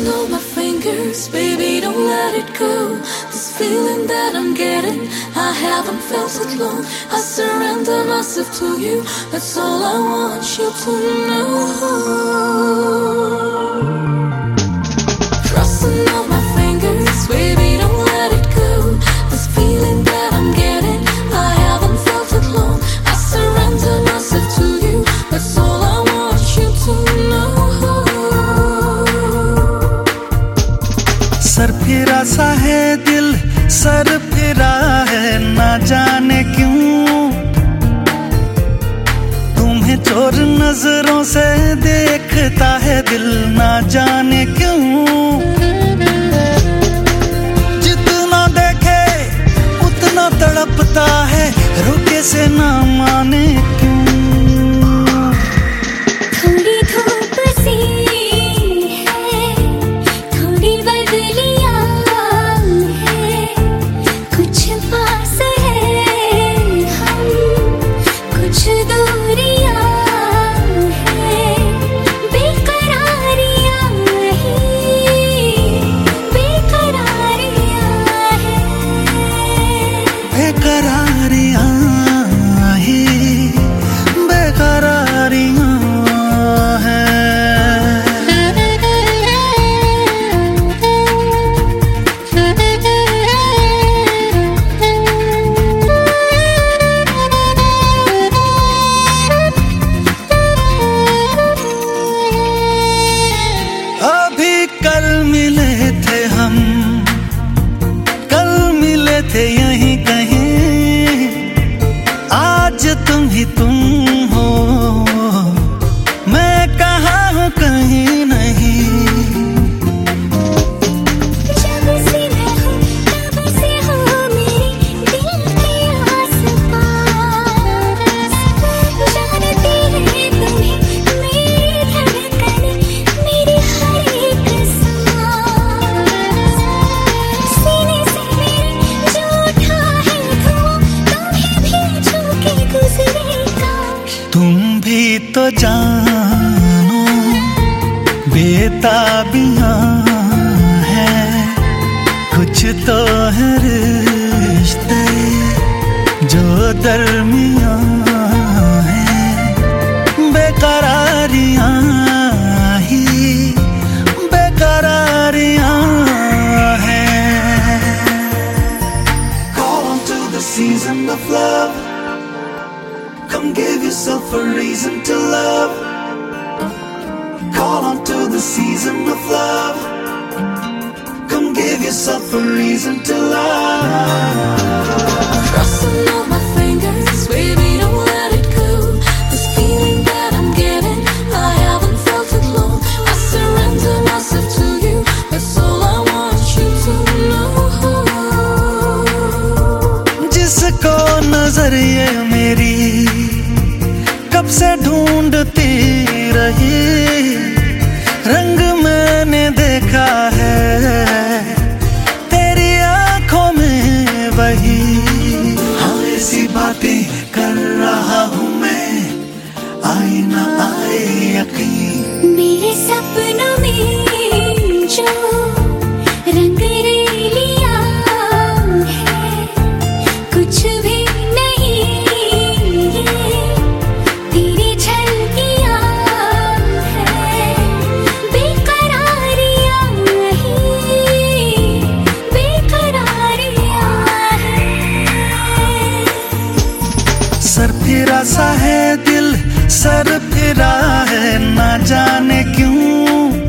all my fingers, baby, don't let it go. This feeling that I'm getting, I haven't felt it long. I surrender myself to you, that's all I want you to know. Crossing all my fingers, baby, don't let it go. This feeling that I'm getting, I haven't felt it long. I surrender myself to you, that's all I want you to know. सर फिरा सा है दिल, sir फिरा है ना जाने क्यों। तुम्हें चोर नजरों से देखता है दिल, ना जाने क्यों। जितना देखे उतना तड़पता है, रुके से ना माने क्यों। थोड़ी धूप सी है, थोड़ी बदलियां है, कुछ पास है हम, कुछ दूरियां है, बेकरारियां ही, बेकरारियां है, बेकरारियां ही, बेकरारियां कल मिले थे हम, कल मिले थे यहीं कहीं। आज तुम ही तुम हो, मैं कहाँ हूँ कहीं नहीं। जब से मैं हूँ तब से हो मेरे दिल के आस-पास। जानती है तुम्हें मेरी धड़कन, मेरी हर एक सांस। सीने से मेरे जो उठा है धुआं, तुम्हें भी छू के गुजरे काश। तुम भी तो जानो बेताबियां हैं, कुछ तो है रिश्ते जो दरमियां हैं। बेकरारियां ही, बेकरारियां हैं। Call on to the season of love. Come give yourself a reason to love. Call on to the season of love. Come give yourself a reason to love. Crossing all my fingers, baby, don't let it go. This feeling that I'm getting, I haven't felt it long. I surrender myself to you, that's all I want you to know. जिसको नजर ये मेरी कब से ढूंढती रही, रंग मैंने देखा है तेरी आंखों में वही। हाँ ऐसी बातें कर रहा हूँ मैं, आए ना आए यकीन। मेरे सपनों में जो रंग रेलियां है, कुछ भी नहीं ये तेरी झलकियां है, बेकरारियां ही, बेकरारियां है। सर फिरा सा है दिल, सर फिरा है ना जाने क्यों।